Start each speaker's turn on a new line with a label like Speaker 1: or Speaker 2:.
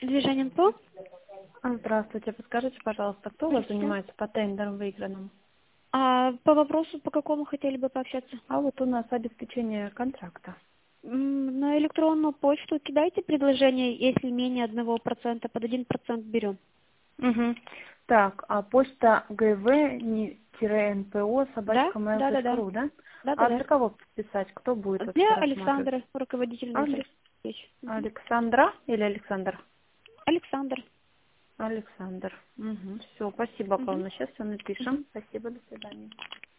Speaker 1: Движение МПО?
Speaker 2: Здравствуйте, подскажите, пожалуйста, кто у вас занимается по тендерам выигранным?
Speaker 1: А по вопросу, по какому хотели бы пообщаться?
Speaker 2: А вот у нас обеспечение контракта.
Speaker 1: На электронную почту кидайте предложение, если менее 1%, под 1% берем.
Speaker 2: Угу. Так, а почта gv-npo
Speaker 1: Да? Да, да, да.
Speaker 2: собачка.mail.ru, да?
Speaker 1: Да, да,
Speaker 2: А
Speaker 1: да.
Speaker 2: для кого писать? Кто будет вообще
Speaker 1: Для
Speaker 2: рассматривать?
Speaker 1: Александра, руководитель нашей
Speaker 2: Али-
Speaker 1: встречи.
Speaker 2: Александра или Александр?
Speaker 1: Александр.
Speaker 2: Александр. Угу. Все, спасибо,
Speaker 1: Мгм.
Speaker 2: Павловна. Сейчас все напишем. Спасибо, до свидания.